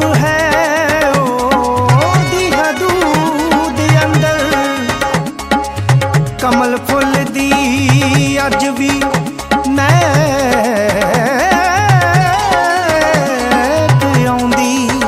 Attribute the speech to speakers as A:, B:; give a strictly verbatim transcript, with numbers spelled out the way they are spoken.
A: है ओदी हदूद अंदर कमल फुल दी अज भी